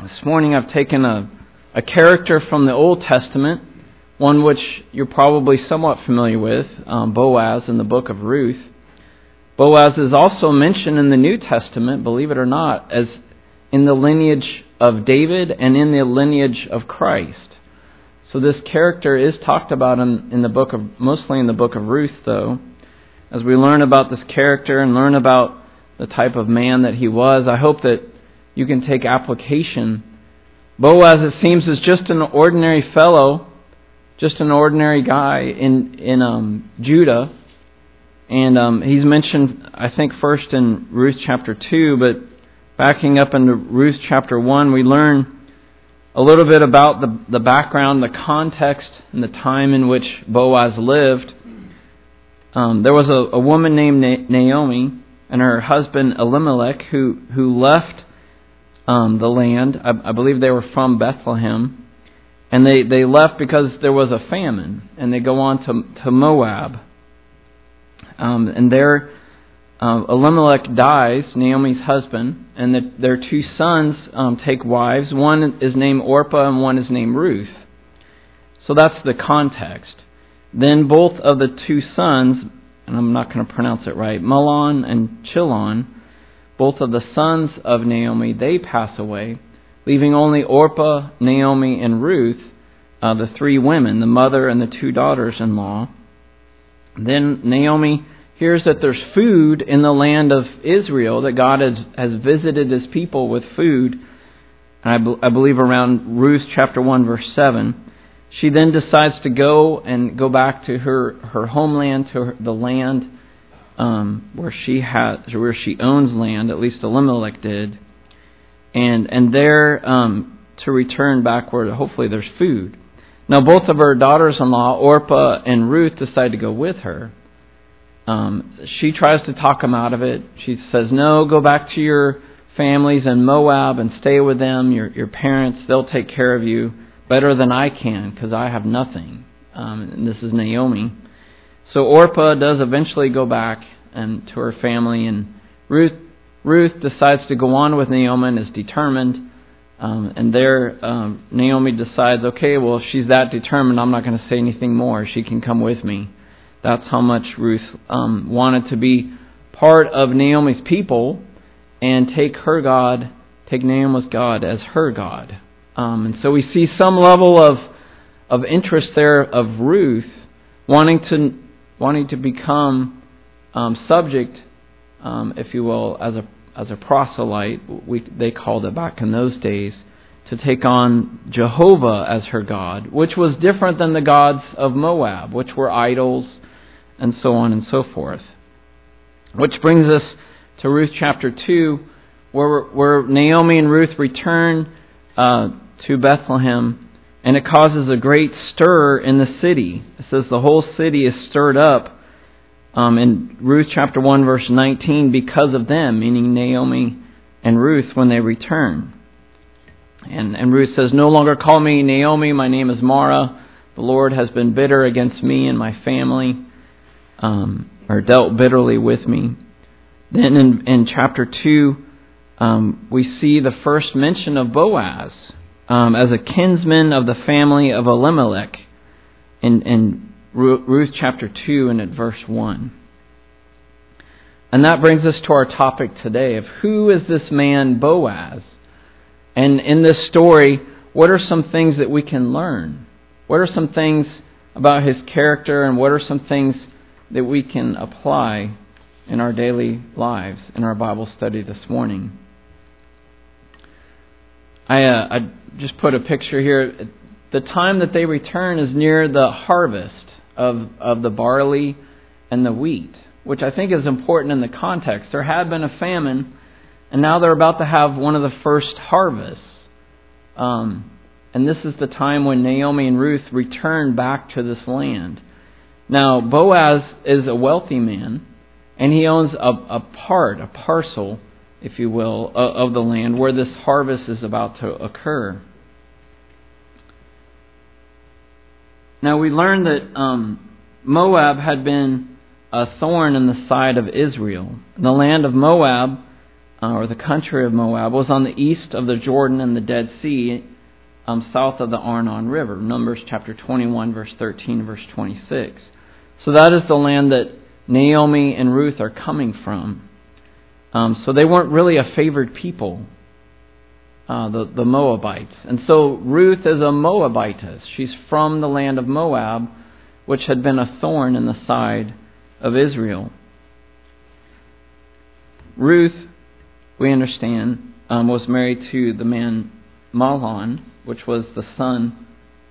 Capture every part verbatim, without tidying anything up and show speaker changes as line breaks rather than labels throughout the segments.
This morning I've taken a, a character from the Old Testament, one which you're probably somewhat familiar with, um, Boaz in the book of Ruth. Boaz is also mentioned in the New Testament, believe it or not, as in the lineage of David and in the lineage of Christ. So this character is talked about in, in the book of, mostly in the book of Ruth, though. As we learn about this character and learn about the type of man that he was, I hope that you can take application. Boaz, it seems, is just an ordinary fellow, just an ordinary guy in in um, Judah, and um, he's mentioned, I think, first in Ruth chapter two, but backing up into Ruth chapter one, we learn a little bit about the the background, the context, and the time in which Boaz lived. Um, there was a, a woman named Naomi and her husband Elimelech who who left Um, the land. I, I believe they were from Bethlehem, and they, they left because there was a famine, and they go on to, to Moab. Um, and there, uh, Elimelech dies, Naomi's husband, and the, their two sons um, take wives. One is named Orpah, and one is named Ruth. So that's the context. Then both of the two sons, and I'm not going to pronounce it right, Mahlon and Chilion, both of the sons of Naomi, they pass away, leaving only Orpah, Naomi, and Ruth, uh, the three women, the mother and the two daughters-in-law. Then Naomi hears that there's food in the land of Israel, that God has, has visited His people with food. And I, be, I believe around Ruth chapter one, verse seven. She then decides to go and go back to her, her homeland, to her, the land Um, where she has, where she owns land, at least Elimelech did, and and there um, to return back where hopefully there's food. Now both of her daughters-in-law, Orpah and Ruth, decide to go with her. Um, she tries to talk them out of it. She says, "No, go back to your families in Moab and stay with them. Your your parents, they'll take care of you better than I can because I have nothing." Um, and this is Naomi. So Orpah does eventually go back and to her family, and Ruth Ruth decides to go on with Naomi and is determined. Um, and there, um, Naomi decides, okay, well, if she's that determined, I'm not going to say anything more. She can come with me. That's how much Ruth um, wanted to be part of Naomi's people and take her God, take Naomi's God as her God. Um, and so we see some level of of interest there of Ruth wanting to. wanting to become um, subject, um, if you will, as a as a proselyte, we, they called it back in those days, to take on Jehovah as her God, which was different than the gods of Moab, which were idols, and so on and so forth. Which brings us to Ruth chapter two, where, where Naomi and Ruth return uh, to Bethlehem, and it causes a great stir in the city. It says the whole city is stirred up um, in Ruth chapter one, verse nineteen, because of them, meaning Naomi and Ruth, when they return. And, and Ruth says, "No longer call me Naomi, my name is Mara. The Lord has been bitter against me and my family, um, or dealt bitterly with me." Then in, in chapter two, um, we see the first mention of Boaz Um, as a kinsman of the family of Elimelech in, in Ruth chapter two and at verse one. And that brings us to our topic today of who is this man Boaz? And in this story, what are some things that we can learn? What are some things about his character, and what are some things that we can apply in our daily lives, in our Bible study this morning? I, uh, I just put a picture here. The time that they return is near the harvest of, of the barley and the wheat, which I think is important in the context. There had been a famine, and now they're about to have one of the first harvests. Um, and this is the time when Naomi and Ruth return back to this land. Now, Boaz is a wealthy man, and he owns a, a part, a parcel, if you will, of the land where this harvest is about to occur. Now we learn that um, Moab had been a thorn in the side of Israel. The land of Moab uh, or the country of Moab, was on the east of the Jordan and the Dead Sea, um, south of the Arnon River. Numbers chapter twenty-one, verse thirteen, verse twenty-six. So that is the land that Naomi and Ruth are coming from. Um, so they weren't really a favored people, uh, the, the Moabites. And so Ruth is a Moabitess. She's from the land of Moab, which had been a thorn in the side of Israel. Ruth, we understand, um, was married to the man Mahlon, which was the son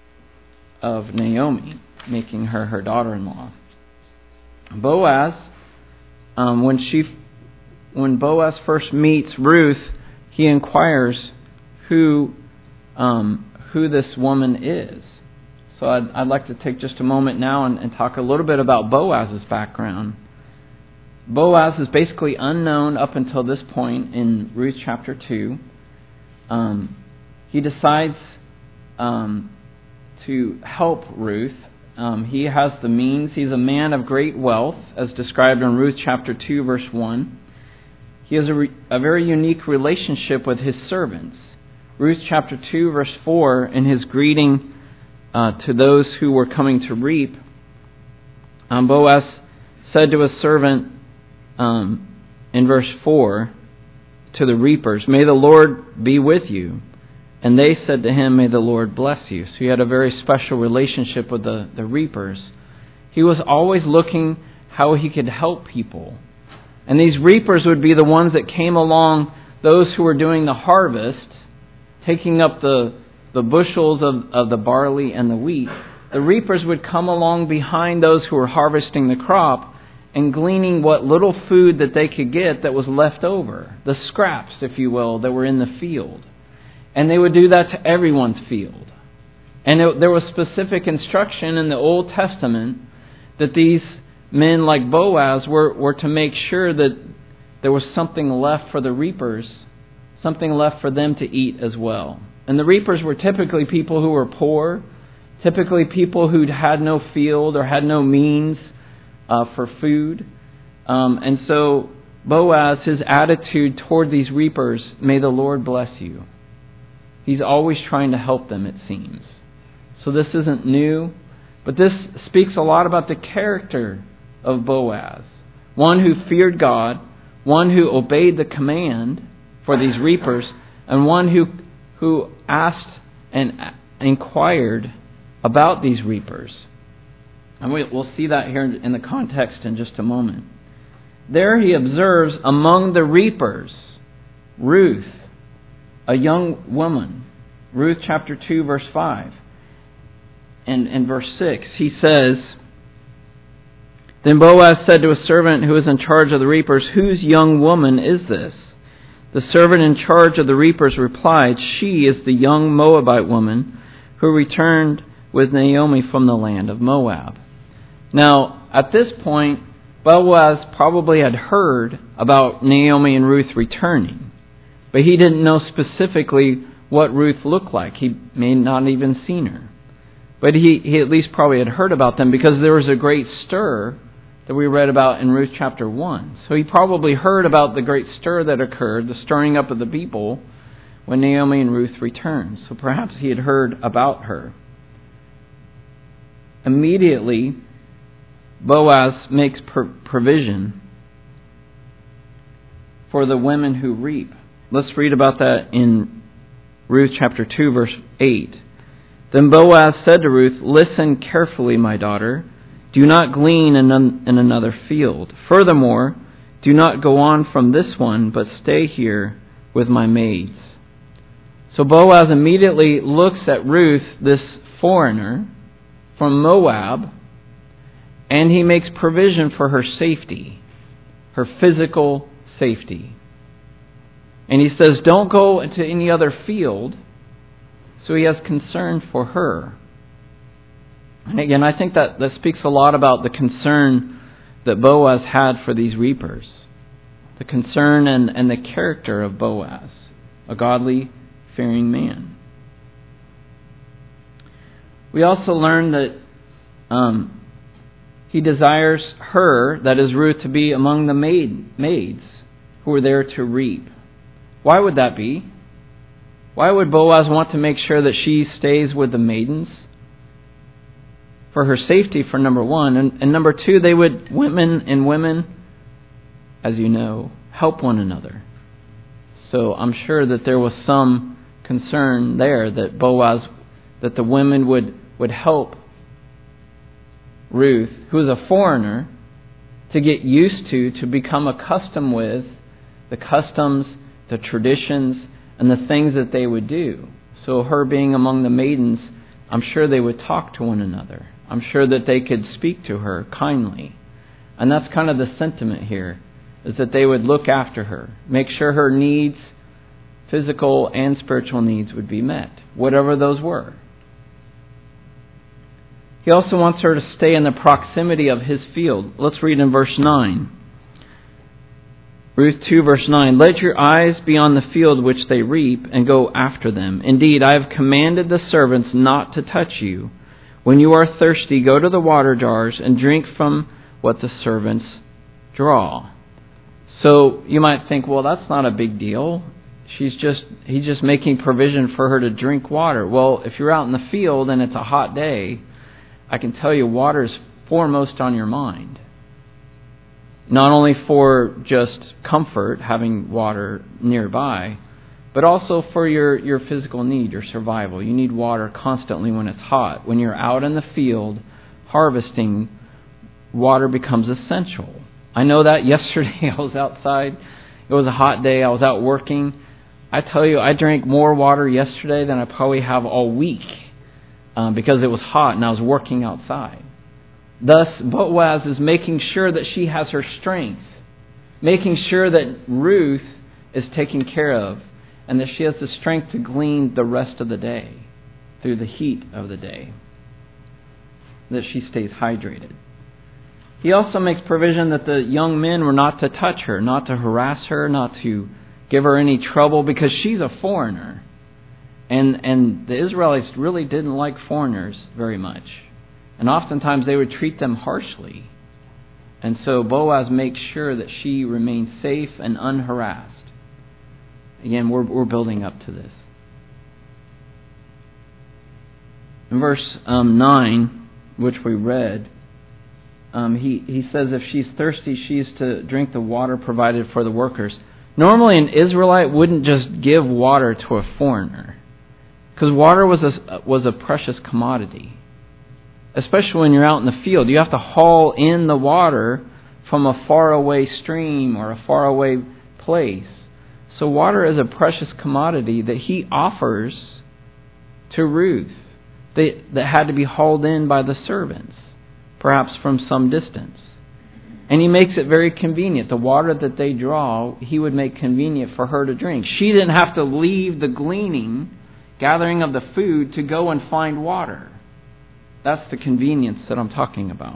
of Naomi, making her her daughter-in-law. Boaz, um, when she, when Boaz first meets Ruth, he inquires who, um, who this woman is. So I'd, I'd like to take just a moment now and, and talk a little bit about Boaz's background. Boaz is basically unknown up until this point in Ruth chapter two. Um, he decides um, to help Ruth. Um, he has the means. He's a man of great wealth, as described in Ruth chapter two, verse one. He has a, re- a very unique relationship with his servants. Ruth chapter two, verse four, in his greeting uh, to those who were coming to reap, um, Boaz said to his servant um, in verse four to the reapers, "May the Lord be with you." And they said to him, "May the Lord bless you." So he had a very special relationship with the, the reapers. He was always looking how he could help people. And these reapers would be the ones that came along, those who were doing the harvest, taking up the, the bushels of, of the barley and the wheat. The reapers would come along behind those who were harvesting the crop and gleaning what little food that they could get that was left over. The scraps, if you will, that were in the field. And they would do that to everyone's field. And it, there was specific instruction in the Old Testament that these men like Boaz were, were to make sure that there was something left for the reapers, something left for them to eat as well. And the reapers were typically people who were poor, typically people who had no field or had no means uh, for food. Um, and so Boaz, his attitude toward these reapers, "May the Lord bless you." He's always trying to help them, it seems. So this isn't new, but this speaks a lot about the character of Boaz. One who feared God, one who obeyed the command for these reapers, and one who who asked and inquired about these reapers. And we'll see that here in the context in just a moment. There he observes among the reapers Ruth, a young woman. Ruth chapter two, verse five. And in verse six, he says, "Then Boaz said to a servant who was in charge of the reapers, 'Whose young woman is this?' The servant in charge of the reapers replied, 'She is the young Moabite woman who returned with Naomi from the land of Moab.'" Now, at this point, Boaz probably had heard about Naomi and Ruth returning, but he didn't know specifically what Ruth looked like. He may not even seen her. But he, he at least probably had heard about them because there was a great stir that we read about in Ruth chapter one. So he probably heard about the great stir that occurred, the stirring up of the people, when Naomi and Ruth returned. So perhaps he had heard about her. Immediately, Boaz makes provision for the women who reap. Let's read about that in Ruth chapter two, verse eight. "Then Boaz said to Ruth, 'Listen carefully, my daughter. Do not glean in another field. Furthermore, do not go on from this one, but stay here with my maids.'" So Boaz immediately looks at Ruth, this foreigner from Moab, and he makes provision for her safety, her physical safety. And he says, don't go into any other field. So he has concern for her. And again, I think that, that speaks a lot about the concern that Boaz had for these reapers. The concern and, and the character of Boaz, a godly, fearing man. We also learn that um, he desires her, that is Ruth, to be among the maid, maids who were there to reap. Why would that be? Why would Boaz want to make sure that she stays with the maidens? For her safety, for number one. And, and number two, they would, women and women, as you know, help one another. So I'm sure that there was some concern there that Boaz, that the women would, would help Ruth, who is a foreigner, to get used to, to become accustomed with the customs, the traditions, and the things that they would do. So her being among the maidens, I'm sure they would talk to one another. I'm sure that they could speak to her kindly. And that's kind of the sentiment here, is that they would look after her, make sure her needs, physical and spiritual needs, would be met, whatever those were. He also wants her to stay in the proximity of his field. Let's read in verse nine. Ruth two, verse nine. Let your eyes be on the field which they reap, and go after them. Indeed, I have commanded the servants not to touch you. When you are thirsty, go to the water jars and drink from what the servants draw. So you might think, well, that's not a big deal. She's just he's just making provision for her to drink water. Well, if you're out in the field and it's a hot day, I can tell you water is foremost on your mind. Not only for just comfort, having water nearby, but also for your, your physical need, your survival. You need water constantly when it's hot. When you're out in the field harvesting, water becomes essential. I know that yesterday I was outside. It was a hot day. I was out working. I tell you, I drank more water yesterday than I probably have all week um, because it was hot and I was working outside. Thus, Boaz is making sure that she has her strength, making sure that Ruth is taken care of, and that she has the strength to glean the rest of the day through the heat of the day, that she stays hydrated. He also makes provision that the young men were not to touch her, not to harass her, not to give her any trouble, because she's a foreigner. And, and the Israelites really didn't like foreigners very much. And oftentimes they would treat them harshly. And so Boaz makes sure that she remains safe and unharassed. Again, we're, we're building up to this. In verse um, nine, which we read, um, he, he says if she's thirsty, she's to drink the water provided for the workers. Normally an Israelite wouldn't just give water to a foreigner, because water was a, was a precious commodity. Especially when you're out in the field, you have to haul in the water from a faraway stream or a faraway place. So water is a precious commodity that he offers to Ruth that, that had to be hauled in by the servants, perhaps from some distance. And he makes it very convenient. The water that they draw, he would make convenient for her to drink. She didn't have to leave the gleaning, gathering of the food, to go and find water. That's the convenience that I'm talking about.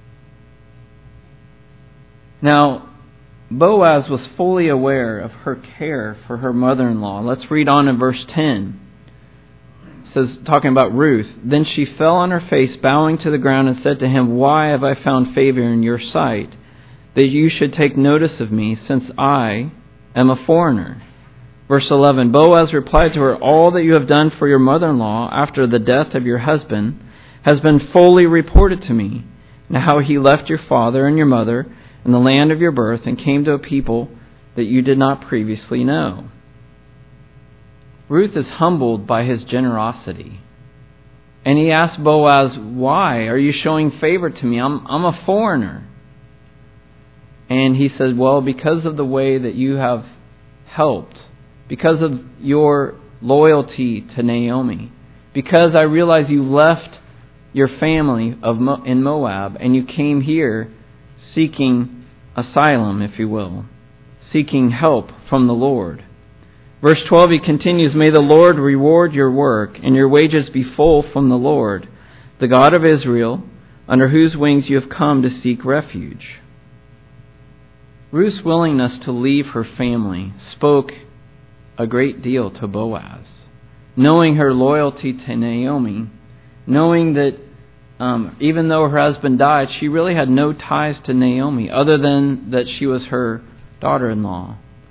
Now, Boaz was fully aware of her care for her mother-in-law. Let's read on in verse ten. It says, talking about Ruth, Then she fell on her face, bowing to the ground, and said to him, Why have I found favor in your sight, that you should take notice of me, since I am a foreigner? Verse eleven, Boaz replied to her, All that you have done for your mother-in-law after the death of your husband has been fully reported to me, and how he left your father and your mother and the land of your birth and came to a people that you did not previously know. Ruth is humbled by his generosity. And he asks Boaz, Why are you showing favor to me? I'm, I'm a foreigner. And he says, Well, because of the way that you have helped, because of your loyalty to Naomi, because I realize you left your family of Mo- in Moab, and you came here seeking asylum, if you will, seeking help from the Lord. Verse twelve, he continues, May the Lord reward your work, and your wages be full from the Lord, the God of Israel, under whose wings you have come to seek refuge. Ruth's willingness to leave her family spoke a great deal to Boaz. Knowing her loyalty to Naomi, knowing that um, even though her husband died, she really had no ties to Naomi other than that she was her daughter-in-law.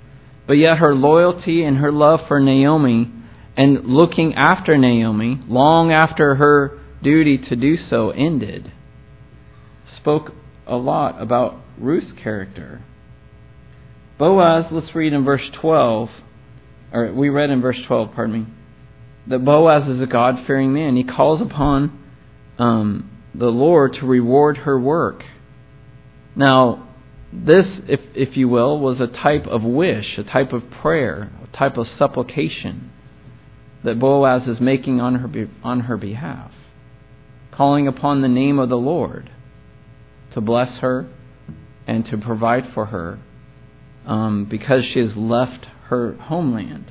But yet her loyalty and her love for Naomi and looking after Naomi, long after her duty to do so ended, spoke a lot about Ruth's character. Boaz, let's read in verse twelve, or we read in verse twelve, pardon me, that Boaz is a God-fearing man. He calls upon um, the Lord to reward her work. Now, this, if if you will, was a type of wish, a type of prayer, a type of supplication that Boaz is making on her on her behalf, calling upon the name of the Lord to bless her and to provide for her um, because she has left her homeland.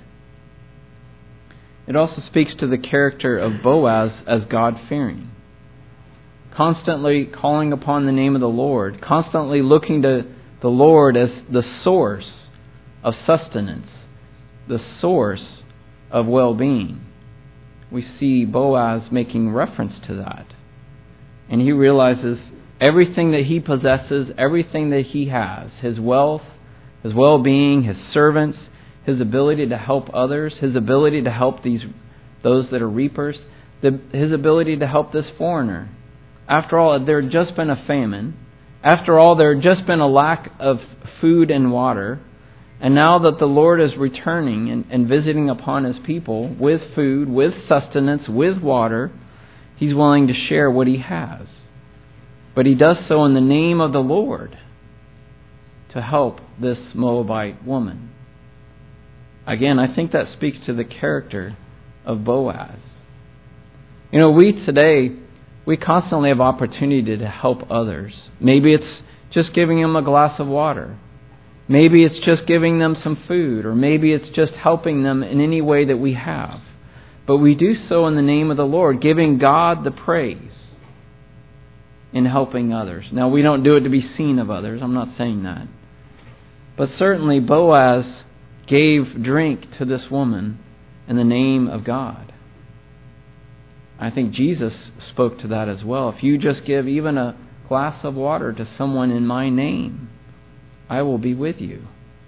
It also speaks to the character of Boaz as God-fearing, constantly calling upon the name of the Lord, constantly looking to the Lord as the source of sustenance, the source of well-being. We see Boaz making reference to that. And he realizes everything that he possesses, everything that he has, his wealth, his well-being, his servants, his ability to help others, his ability to help these those that are reapers, the, his ability to help this foreigner. After all, there had just been a famine. After all, there had just been a lack of food and water. And now that the Lord is returning and, and visiting upon His people with food, with sustenance, with water, He's willing to share what He has. But He does so in the name of the Lord to help this Moabite woman. Again, I think that speaks to the character of Boaz. You know, we today, we constantly have opportunity to help others. Maybe it's just giving them a glass of water. Maybe it's just giving them some food. Or maybe it's just helping them in any way that we have. But we do so in the name of the Lord, giving God the praise in helping others. Now, we don't do it to be seen of others. I'm not saying that. But certainly Boaz gave drink to this woman in the name of God. I think Jesus spoke to that as well. If you just give even a glass of water to someone in my name, I will be with you.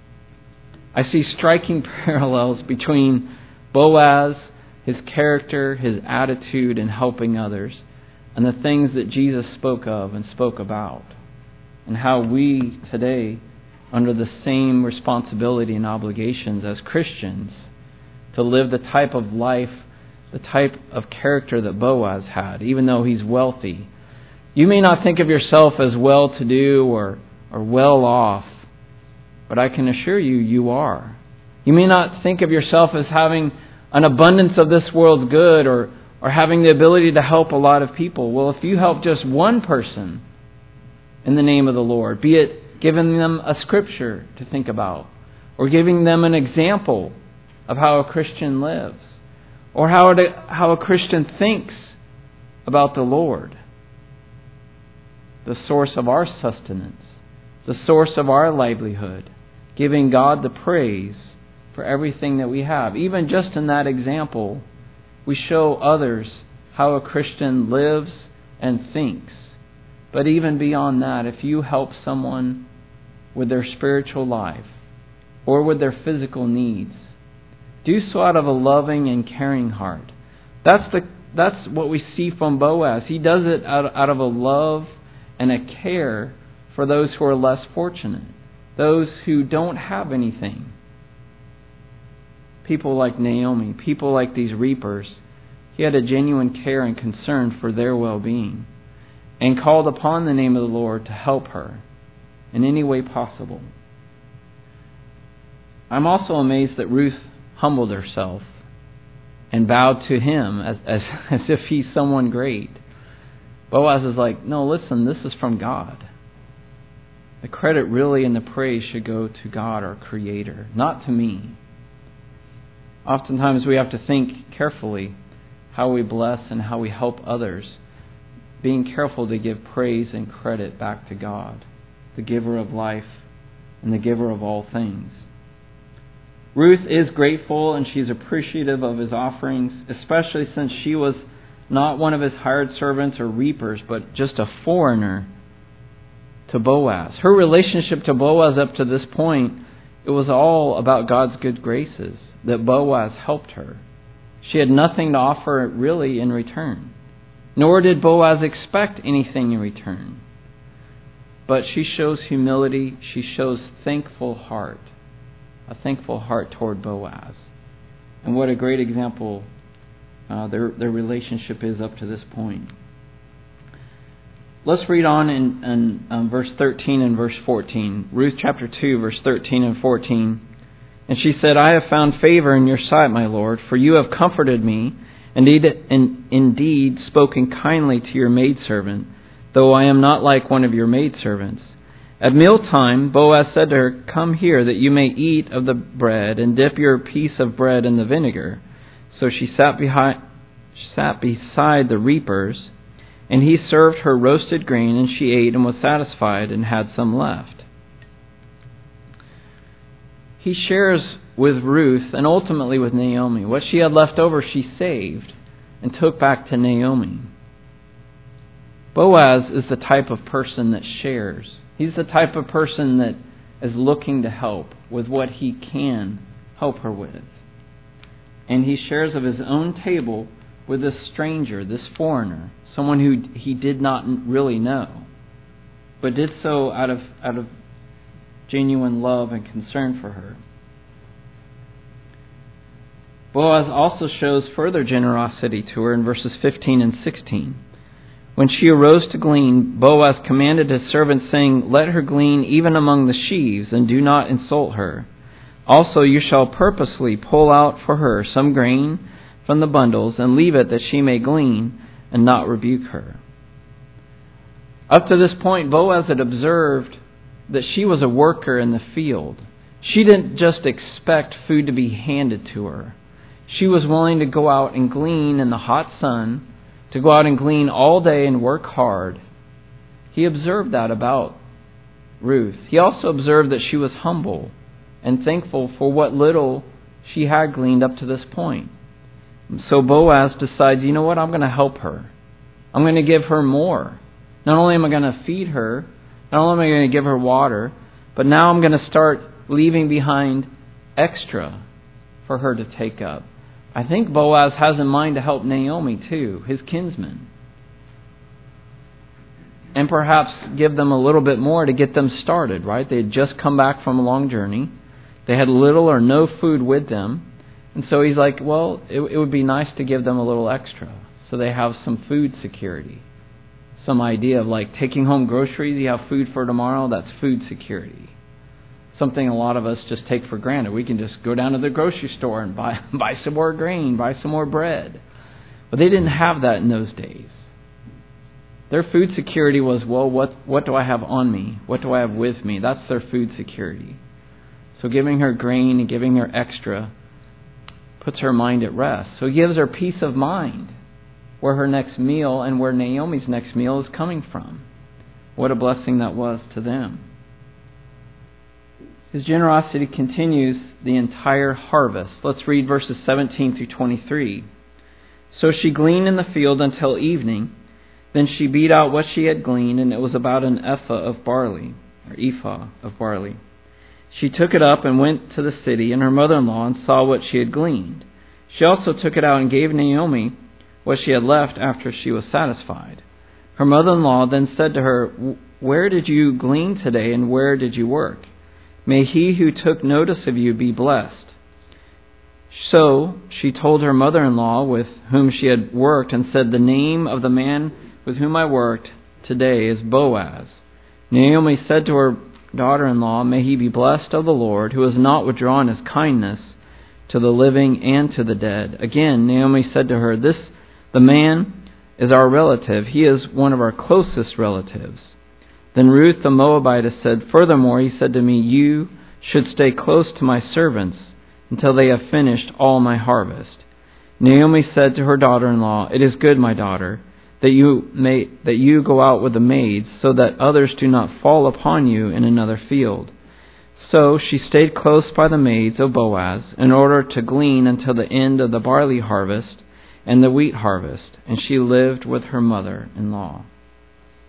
I see striking parallels between Boaz, his character, his attitude in helping others, and the things that Jesus spoke of and spoke about, and how we today, under the same responsibility and obligations as Christians, to live the type of life, the type of character that Boaz had, even though he's wealthy. You may not think of yourself as well-to-do or, or well-off, but I can assure you, you are. You may not think of yourself as having an abundance of this world's good or, or having the ability to help a lot of people. Well, if you help just one person in the name of the Lord, be it giving them a scripture to think about, or giving them an example of how a Christian lives, or how a, how a Christian thinks about the Lord, the source of our sustenance, the source of our livelihood, giving God the praise for everything that we have. Even just in that example, we show others how a Christian lives and thinks. But even beyond that, if you help someone with their spiritual life or with their physical needs, do so out of a loving and caring heart. That's the that's what we see from Boaz. He does it out, out of a love and a care for those who are less fortunate, those who don't have anything. People like Naomi, people like these reapers. He had a genuine care and concern for their well-being and called upon the name of the Lord to help her in any way possible. I'm also amazed that Ruth humbled herself and bowed to him as, as, as if he's someone great. Boaz is like, no, listen, this is from God. The credit really and the praise should go to God, our Creator, not to me. Oftentimes we have to think carefully how we bless and how we help others, being careful to give praise and credit back to God, the giver of life and the giver of all things. Ruth is grateful and she's appreciative of his offerings, especially since she was not one of his hired servants or reapers, but just a foreigner to Boaz. Her relationship to Boaz up to this point it was all about God's good graces that Boaz helped her. She had nothing to offer really in return, nor did Boaz expect anything in return. But she shows humility, she shows thankful heart, a thankful heart toward Boaz. And what a great example uh, their, their relationship is up to this point. Let's read on in, in um, verse thirteen and verse fourteen. Ruth chapter two, verse thirteen and fourteen. And she said, I have found favor in your sight, my Lord, for you have comforted me, and indeed, and indeed spoken kindly to your maidservant, though I am not like one of your maidservants. At mealtime, Boaz said to her, Come here, that you may eat of the bread, and dip your piece of bread in the vinegar. So she sat behind, sat beside the reapers, and he served her roasted grain, and she ate and was satisfied, and had some left. He shares with Ruth, and ultimately with Naomi, what she had left over she saved, and took back to Naomi. Boaz is the type of person that shares. He's the type of person that is looking to help with what he can help her with. And he shares of his own table with this stranger, this foreigner, someone who he did not really know, but did so out of out of genuine love and concern for her. Boaz also shows further generosity to her in verses fifteen and sixteen. When she arose to glean, Boaz commanded his servants, saying, Let her glean even among the sheaves, and do not insult her. Also you shall purposely pull out for her some grain from the bundles, and leave it that she may glean, and not rebuke her. Up to this point, Boaz had observed that she was a worker in the field. She didn't just expect food to be handed to her. She was willing to go out and glean in the hot sun, to go out and glean all day and work hard. He observed that about Ruth. He also observed that she was humble and thankful for what little she had gleaned up to this point. So Boaz decides, you know what, I'm going to help her. I'm going to give her more. Not only am I going to feed her, not only am I going to give her water, but now I'm going to start leaving behind extra for her to take up. I think Boaz has in mind to help Naomi too, his kinsman. And perhaps give them a little bit more to get them started, right? They had just come back from a long journey. They had little or no food with them. And so he's like, well, it, it would be nice to give them a little extra so they have some food security. Some idea of like taking home groceries, you have food for tomorrow, that's food security. Something a lot of us just take for granted. We can just go down to the grocery store and buy buy some more grain, buy some more bread. But they didn't have that in those days. Their food security was, well, what what do I have on me? What do I have with me? That's their food security. So giving her grain and giving her extra puts her mind at rest. So it gives her peace of mind where her next meal and where Naomi's next meal is coming from. What a blessing that was to them. His generosity continues the entire harvest. Let's read verses seventeen through twenty-three. So she gleaned in the field until evening. Then she beat out what she had gleaned, and it was about an ephah of barley, or ephah of barley. She took it up and went to the city, and her mother-in-law, and saw what she had gleaned. She also took it out and gave Naomi what she had left after she was satisfied. Her mother-in-law then said to her, Where did you glean today, and where did you work? May he who took notice of you be blessed. So she told her mother-in-law with whom she had worked, and said, The name of the man with whom I worked today is Boaz. Naomi said to her daughter-in-law, May he be blessed of the Lord, who has not withdrawn his kindness to the living and to the dead. Again, Naomi said to her, This, the man, is our relative. He is one of our closest relatives. Then Ruth the Moabitess said, Furthermore, he said to me, You should stay close to my servants until they have finished all my harvest. Naomi said to her daughter-in-law, It is good, my daughter, that you may that you go out with the maids, so that others do not fall upon you in another field. So she stayed close by the maids of Boaz, in order to glean until the end of the barley harvest and the wheat harvest, and she lived with her mother-in-law.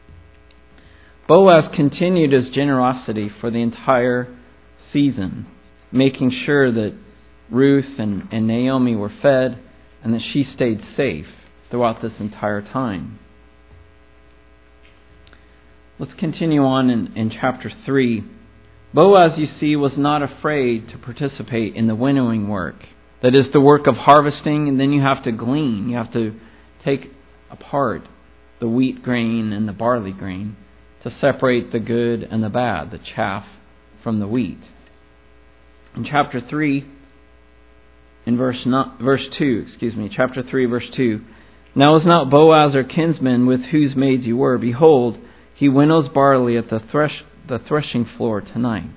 Boaz continued his generosity for the entire season. making sure that Ruth and, and Naomi were fed and that she stayed safe throughout this entire time. Let's continue on in, in chapter three. Boaz, you see, was not afraid to participate in the winnowing work. That is the work of harvesting, and then you have to glean. You have to take apart the wheat grain and the barley grain to separate the good and the bad, the chaff from the wheat. In chapter three, in verse not, verse two, excuse me, chapter three, verse two, now was not Boaz our kinsman with whose maids you were? Behold, he winnows barley at the thresh, the threshing floor tonight.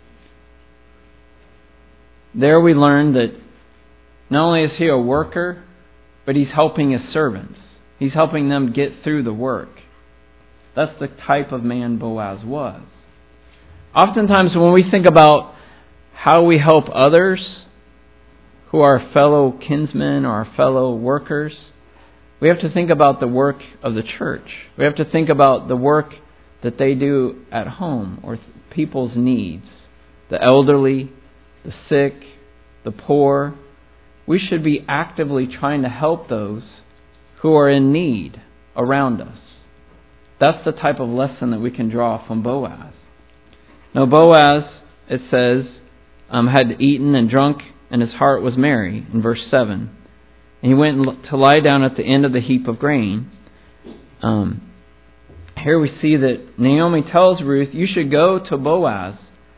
There we learn that not only is he a worker, but he's helping his servants. He's helping them get through the work. That's the type of man Boaz was. Oftentimes when we think about how we help others who are fellow kinsmen or our fellow workers, we have to think about the work of the church. We have to think about the work that they do at home or people's needs. The elderly, the sick, the poor. We should be actively trying to help those who are in need around us. That's the type of lesson that we can draw from Boaz. Now Boaz, it says, um, had eaten and drunk, and his heart was merry, in verse seven. And he went to lie down at the end of the heap of grain. Um, here we see that Naomi tells Ruth, you should go to Boaz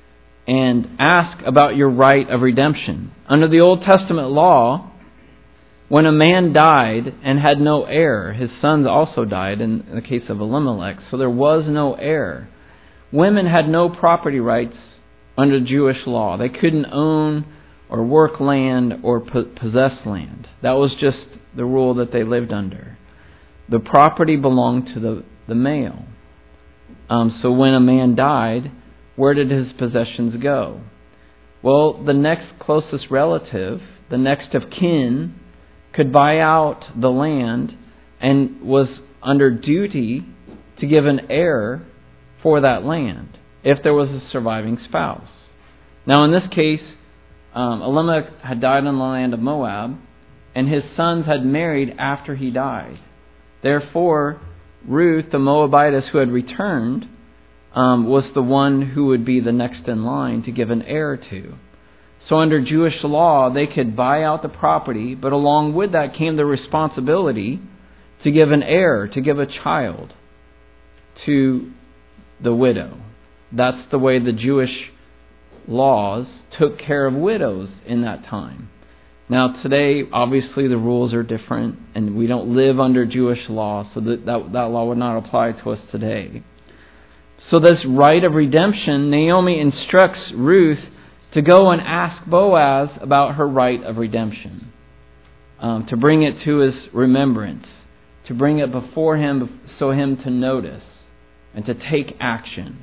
and ask about your right of redemption. Under the Old Testament law, when a man died and had no heir, his sons also died in the case of Elimelech, so there was no heir. Women had no property rights under Jewish law. They couldn't own or work land or possess land. That was just the rule that they lived under. The property belonged to the, the male. Um, so when a man died, where did his possessions go? Well, the next closest relative, the next of kin, could buy out the land and was under duty to give an heir for that land if there was a surviving spouse. Now in this case, um, Elimelech had died in the land of Moab, and his sons had married after he died. Therefore, Ruth, the Moabitess who had returned, um, was the one who would be the next in line to give an heir to. So under Jewish law, they could buy out the property, but along with that came the responsibility to give an heir, to give a child to the widow. That's the way the Jewish laws took care of widows in that time. Now today, obviously the rules are different, and we don't live under Jewish law, so that, that, that law would not apply to us today. So this right of redemption, Naomi instructs Ruth to go and ask Boaz about her right of redemption, um, to bring it to his remembrance, to bring it before him so him to notice and to take action.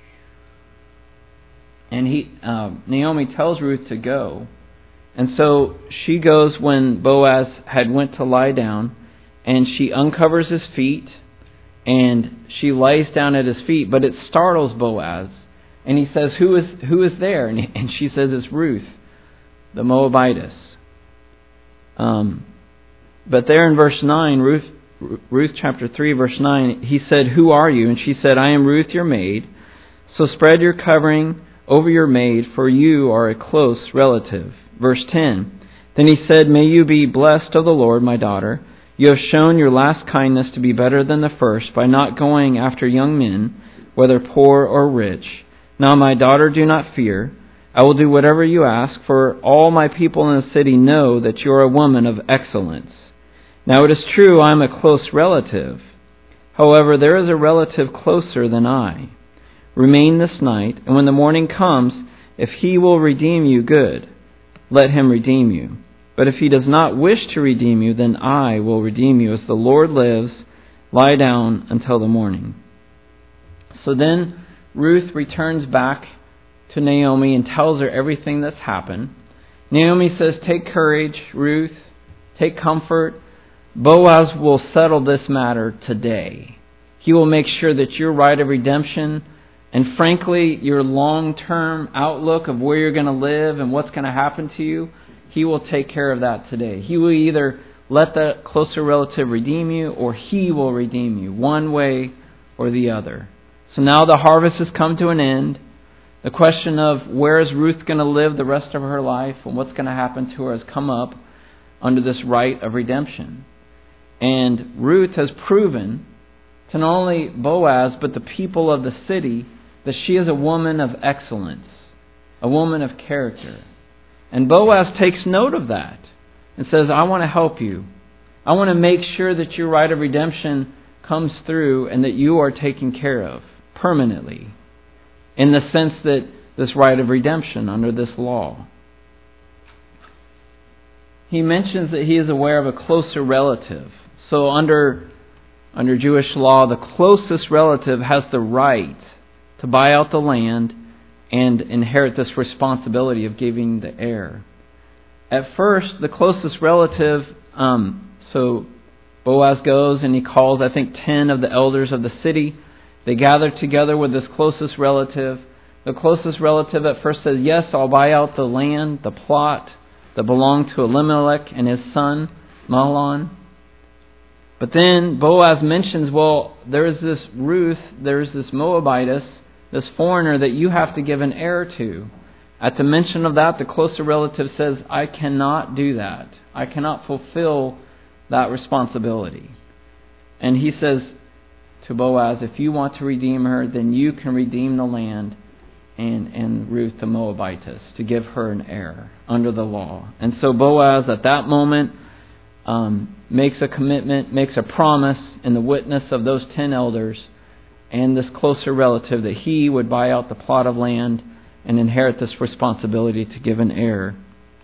And he, uh, Naomi tells Ruth to go. And so she goes when Boaz had went to lie down, and she uncovers his feet, and she lays down at his feet, but it startles Boaz. And he says, who is who is there? And, and she says, it's Ruth, the Moabitess. Um, but there in verse nine, Ruth, Ruth chapter three, verse nine, he said, who are you? And she said, I am Ruth, your maid. So spread your covering over your maid, for you are a close relative. Verse ten, then he said, may you be blessed of the Lord, my daughter. You have shown your last kindness to be better than the first by not going after young men, whether poor or rich. Now, my daughter, do not fear. I will do whatever you ask, for all my people in the city know that you are a woman of excellence. Now, it is true I am a close relative. However, there is a relative closer than I. Remain this night, and when the morning comes, if he will redeem you, good. Let him redeem you. But if he does not wish to redeem you, then I will redeem you. As the Lord lives, lie down until the morning. So then Ruth returns back to Naomi and tells her everything that's happened. Naomi says, take courage, Ruth. Take comfort. Boaz will settle this matter today. He will make sure that your right of redemption and frankly, your long-term outlook of where you're going to live and what's going to happen to you, He will take care of that today. He will either let the closer relative redeem you, or He will redeem you, one way or the other. So now the harvest has come to an end. The question of where is Ruth going to live the rest of her life and what's going to happen to her has come up under this rite of redemption. And Ruth has proven to not only Boaz but the people of the city that she is a woman of excellence, a woman of character. And Boaz takes note of that and says, I want to help you. I want to make sure that your rite of redemption comes through and that you are taken care of permanently, in the sense that this rite of redemption under this law. He mentions that he is aware of a closer relative. So under, under Jewish law, the closest relative has the right to buy out the land and inherit this responsibility of giving the heir. At first, the closest relative, um, so Boaz goes and he calls, I think, ten of the elders of the city. They gather together with this closest relative. The closest relative at first says, yes, I'll buy out the land, the plot that belonged to Elimelech and his son, Mahlon. But then Boaz mentions, well, there is this Ruth, there is this Moabitess, this foreigner that you have to give an heir to. At the mention of that, the closer relative says, I cannot do that. I cannot fulfill that responsibility. And he says to Boaz, if you want to redeem her, then you can redeem the land and, and Ruth the Moabitess to give her an heir under the law. And so Boaz at that moment um, makes a commitment, makes a promise in the witness of those ten elders and this closer relative that he would buy out the plot of land and inherit this responsibility to give an heir.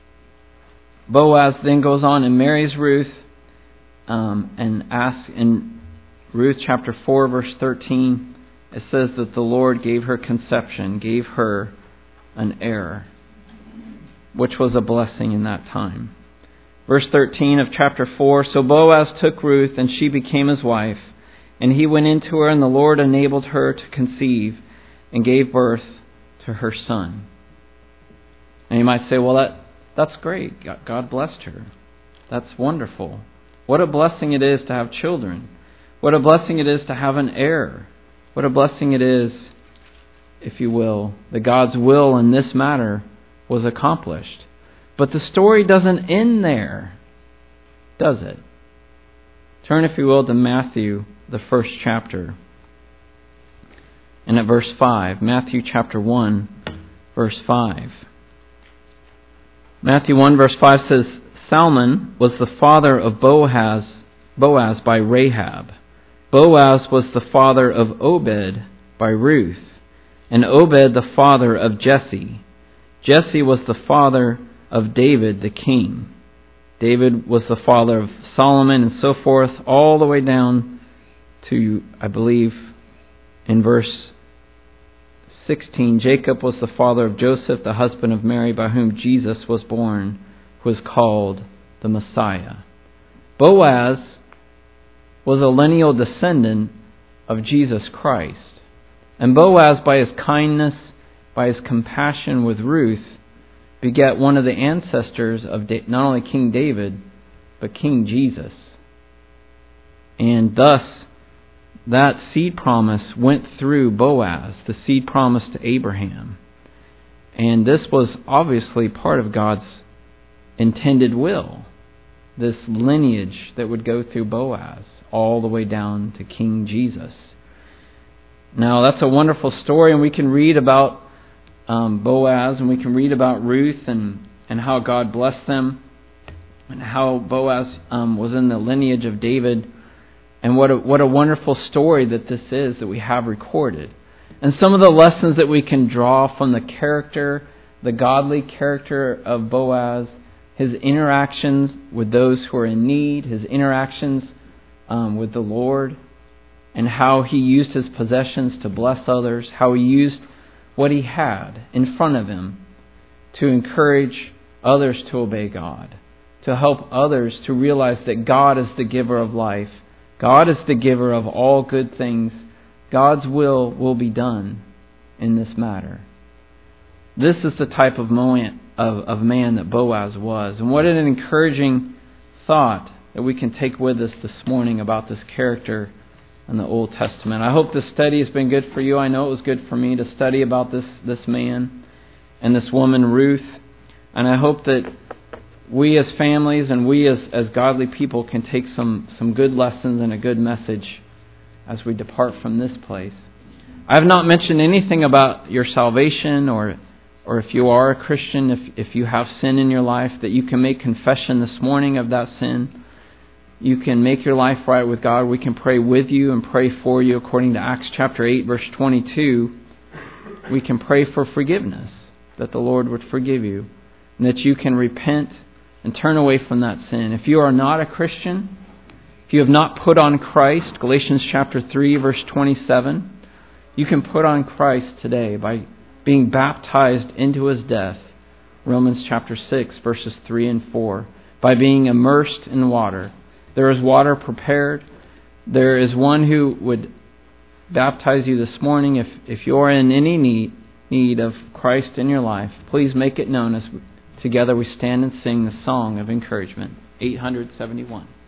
Boaz then goes on and marries Ruth um, and asks in Ruth chapter four verse thirteen, it says that the Lord gave her conception, gave her an heir, which was a blessing in that time. Verse thirteen of chapter four, so Boaz took Ruth and she became his wife, and he went into her and the Lord enabled her to conceive and gave birth to her son. And you might say, well, that that's great. God blessed her. That's wonderful. What a blessing it is to have children. What a blessing it is to have an heir. What a blessing it is, if you will, that God's will in this matter was accomplished. But the story doesn't end there, does it? Turn, if you will, to Matthew, the first chapter. And at verse five, Matthew chapter one, verse five. Matthew one, verse five says, Salmon was the father of Boaz, Boaz by Rahab. Boaz was the father of Obed by Ruth, and Obed the father of Jesse. Jesse was the father of David the king. David was the father of Solomon, and so forth, all the way down to, I believe, in verse sixteen, Jacob was the father of Joseph, the husband of Mary, by whom Jesus was born, who is called the Messiah. Boaz was a lineal descendant of Jesus Christ. And Boaz, by his kindness, by his compassion with Ruth, begat one of the ancestors of not only King David, but King Jesus. And thus, that seed promise went through Boaz, the seed promise to Abraham. And this was obviously part of God's intended will, this lineage that would go through Boaz all the way down to King Jesus. Now, that's a wonderful story, and we can read about um, Boaz, and we can read about Ruth and, and how God blessed them, and how Boaz um, was in the lineage of David. And what a, what a wonderful story that this is that we have recorded. And some of the lessons that we can draw from the character, the godly character of Boaz, his interactions with those who are in need, his interactions um, with the Lord, and how he used his possessions to bless others, how he used what he had in front of him to encourage others to obey God, to help others to realize that God is the giver of life. God is the giver of all good things. God's will will be done. in this matter. This is the type of moment of, of man that Boaz was. And what an encouraging thought that we can take with us this morning about this character in the Old Testament. I hope this study has been good for you. I know it was good for me to study about this, this man and this woman, Ruth. And I hope that we as families and we as, as godly people can take some, some good lessons and a good message as we depart from this place. I have not mentioned anything about your salvation or or if you are a Christian, if, if you have sin in your life, that you can make confession this morning of that sin. You can make your life right with God. We can pray with you and pray for you according to Acts chapter eight, verse twenty-two. We can pray for forgiveness, that the Lord would forgive you, and that you can repent and turn away from that sin. If you are not a Christian, if you have not put on Christ, Galatians chapter three, verse twenty-seven, you can put on Christ today by being baptized into His death, Romans chapter six, verses three and four, by being immersed in water. There is water prepared. There is one who would baptize you this morning. If, if you are in any need, need of Christ in your life, please make it known as together we stand and sing the song of encouragement, eight seventy-one.